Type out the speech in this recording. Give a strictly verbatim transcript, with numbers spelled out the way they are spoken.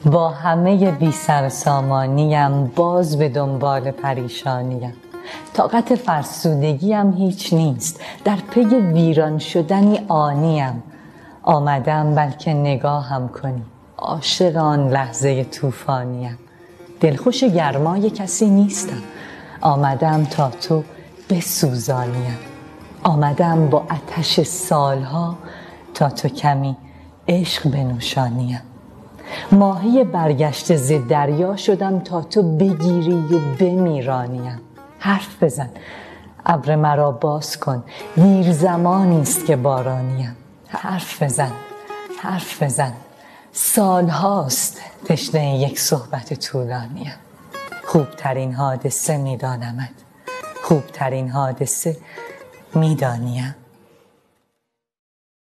با همه بی سر سامانیم باز به دنبال پریشانیم. طاقت فرسودگیم هیچ نیست، در پی ویران شدنی آنیم. آمدم بلکه نگاهم کنی، عاشق آن لحظه طوفانیم. دلخوش گرمای کسی نیستم، آمدم تا تو بسوزانیم. آمدم با آتش سالها تا تو کمی عشق بنوشانیم. ماهی برگشته ز دریا شدم تا تو بگیری و بمیرانیم. حرف بزن ابر مرا باز کن، دیر زمانی است که بارانیم. حرف بزن حرف بزن سال هاست تشنه یک صحبت طولانیم. خوبترین حادثه میدانمت، خوبترین حادثه میدانیم.